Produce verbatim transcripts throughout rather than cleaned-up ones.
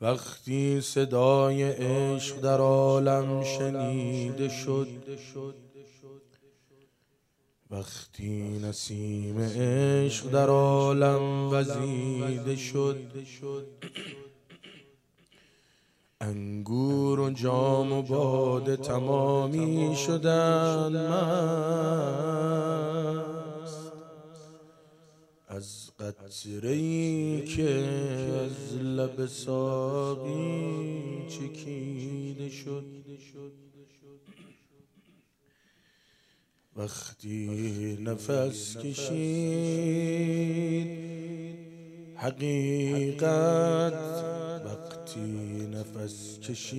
وقتی صدای عشق در عالم شنیده شد، وقتی نسیم عشق در عالم وزیده شد، انگور و جام و باده تمامی شدند مست از قطره‌ای که از لب ساقی چکیده شد. وقتی نفس کشید حقیقت، وقتی نفس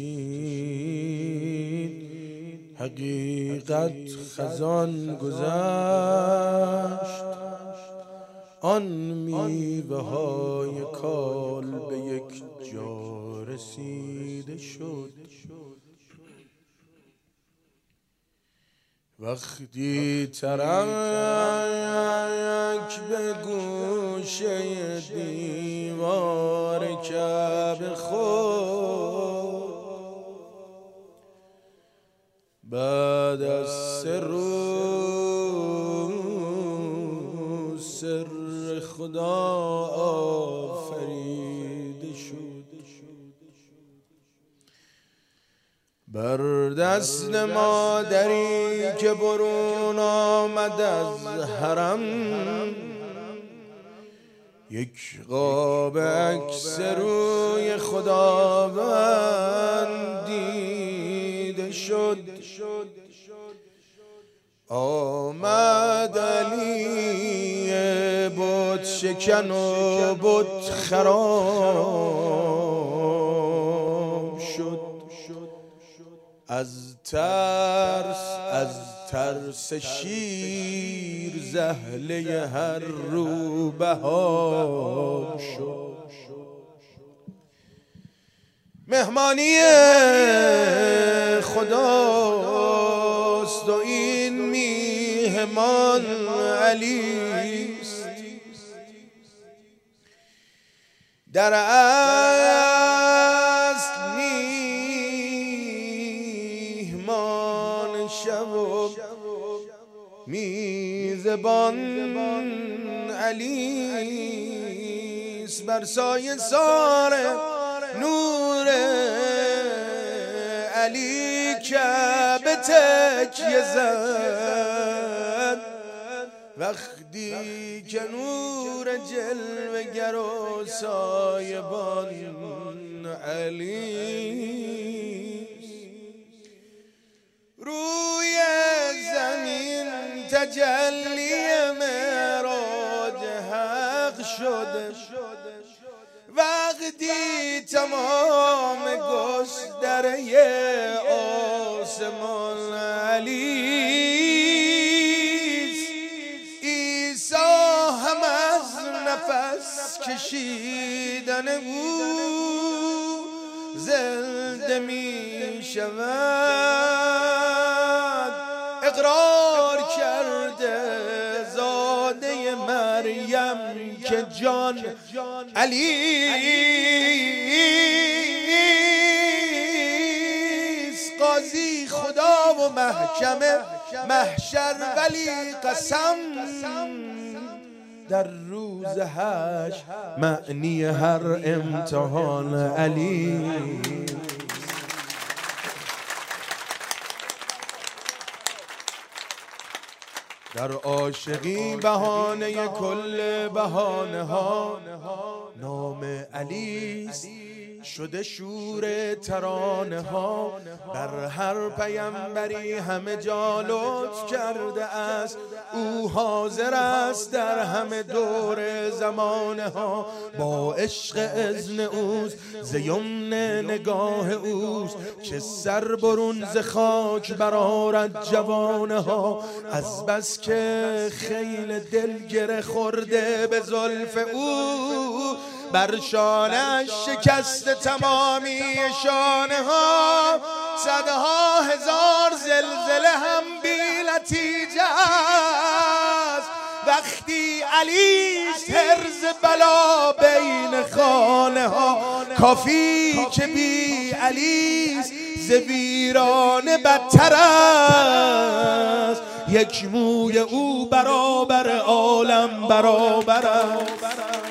کشید حقیقت خزان گذشت، آن میوه های کال به یک جا رسیده شد. وقتی ترک به گوشه دیوار کعبه خورد، بعد از سه روز سر خدا آفریده شد. بر دست مادری که برون آمد از حرم، یک قاب عکس روی خداوند دیده شد. آمد علی بت شکن و بت خراب شد، از ترس از ترس شیر زهله هر روبهاب شد. مهمانی خداست و این میهمان علیست، در اصل میهمان شب و میزبان علیست. بر سایه سار نور علی کعبه تکیه زد، وقتی که نور جلوه گر و سایبان علی روی زمین تجلی معراج حق شد. وقتی تمام گستره آسمان علیست، عیسی هم از نفس کشیدن او زنده می شود. اقرار کرده زاده مریم که جان علیست. قاضی خدا و محکمه محشر، ولی قسم در روز حشر معنی هر امتحان علی. در عاشقی بهانه کل بهانه ها نام علیست، شده شور ترانه ها. بر هر پیامبری همه جا لطف کرده است، او حاضر است در همه دور زمانه ها. با عشق اذن اوست، ز یمن نگاه اوست که سر برون ز خاک برآرد جوانه ها. از بس که خیل دل گره خورده به زلف او، بر شانه‌اش شکست تمامی شانه ها. صدها هزار زلزله هم بی نتیجه است، وقتی وقتی علیست هرز بلا بین خانه ها، کافی که بی علیست ز ویرانه بدتر است. یک موی او برابر عالم برابر است.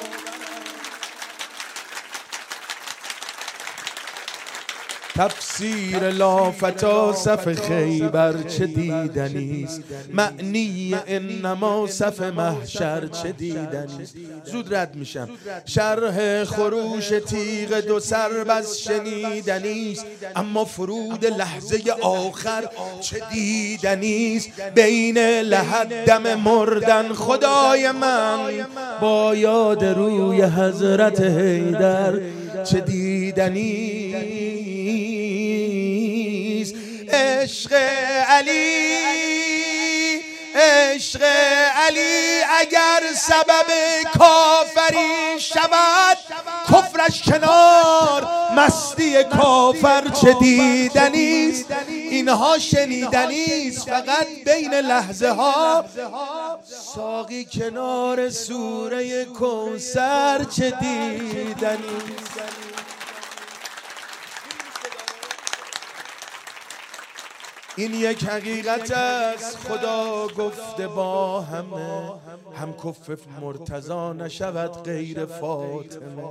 تفسیر لافتا صف خیبر چه دیدنیست، معنی انما صف محشر چه دیدنیست. زود رد میشم. شرح خروش تیغ دو سر بس شنیدنیست، اما فرود لحظه آخر چه دیدنیست. بین لحد دم مردن خدای من، با یاد روی حضرت حیدر چه دیدنیست. عشق علی، عشق علی اگر سبب کافری شود، کفرش کنار مستی کافر چه دیدنیست. اینها شنیدنیست فقط بین لحظه ها، ساقی کنار سوره کوثر چه دیدنیست. این یک حقیقت است خدا گفته با همه، هم کف مرتضی نشود غیر فاطمه.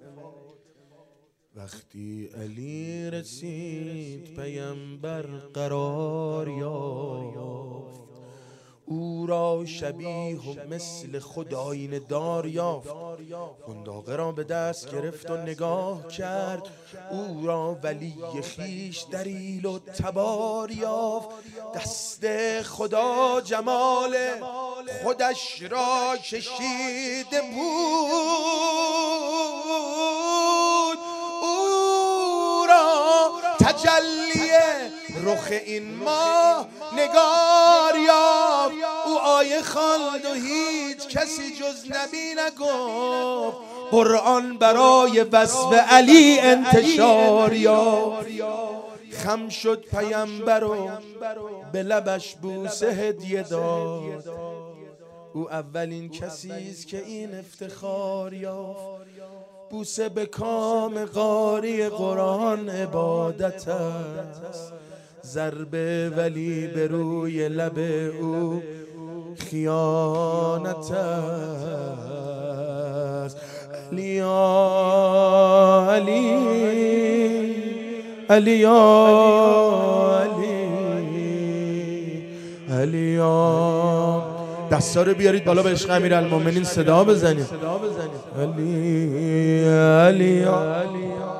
وقتی علی رسید پیامبر قرار یافت، او را شبیه و مثل خداینه دار یافت. قنداقه را به دست گرفت و نگاه کرد، او را ولی خیش دلیل و تبار یافت. دست خدا جمال خودش را کشیده بود، او را تجلی رخ این ماه نگار یافت. او آیه خواند و هیچ کسی جز نبی نگفت، قرآن برای وصف علی انتشار یافت. خم شد پیامبر و به لبش بوسه هدیه داد، او اولین کسی است که این افتخار یافت. بوسه به کام قاری قرآن عبادت است، ضربه ولی به روی لب او خیانت است. علی یا علی، علی یا علی، علی یا. دستا رو بیارید بالا به عشق امیرالمومنین صدا بزنید. علی علی علی